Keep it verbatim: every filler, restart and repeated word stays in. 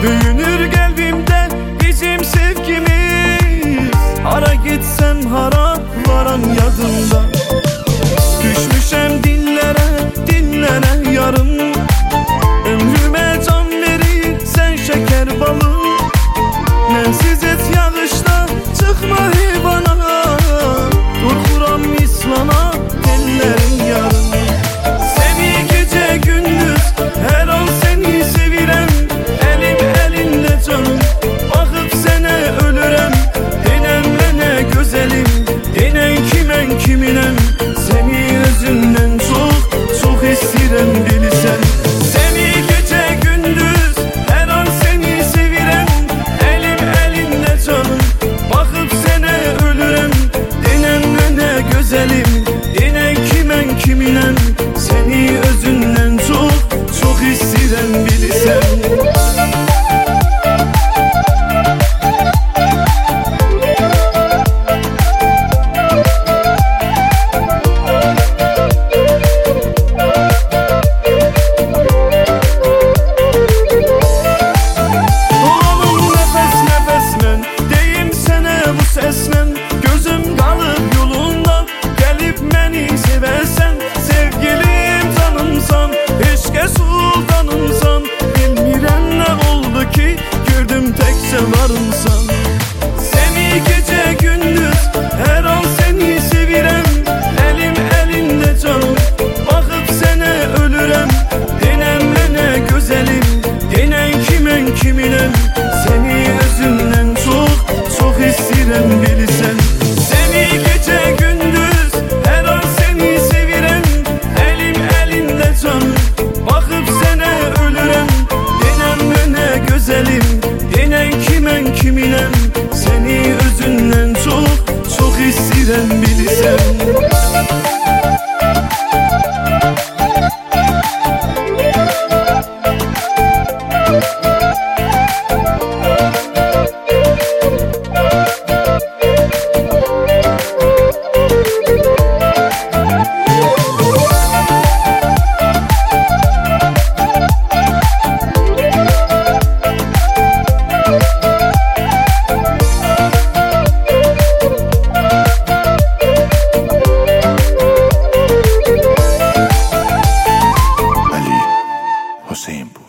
Büyünür kalbimde bizim sevgimiz. Hara gitsem hara varam yadımda. Düşmüşem dillere, dillere yarım. Ömrüme can verir sen şeker balım. Mensiz et yağışta çıkma heyvana. Korkuram mislana ellerin yarım. Seni gece gündüz her an seni sevirem. Elim elinde canım bakıp sene ölürem. Denen mene güzelim, denen kimen kiminem. Seni özünden çok çok istirem bilsen. Seni gece gündüz her an seni sevirem. Elim elinde canım bakıp sene ölürem. Denen mene güzelim, denen kimen kiminem. Seni özünden çok çok istirem bilsen. Gözüm kalıp yolunda gelip beni seversen. Sevgilim canımsan, eşke sultanımsan. Bilmirem ne oldu ki gördüm tekçe varımsan. Seni gece gündüz her an seni sevirem. Elim elinde canım bakıp sene ölürem. Denen mene güzelim, denen kimen kiminem. Seni özünden çok çok istirem bilsen. Seni gece gündüz her an seni sevirem. Elim elinde canım bakıp sene ölürem. Denen mene güzelim, denen kimen kiminem. Seni özünden çok çok istirem bilsen. Hüseyin bu.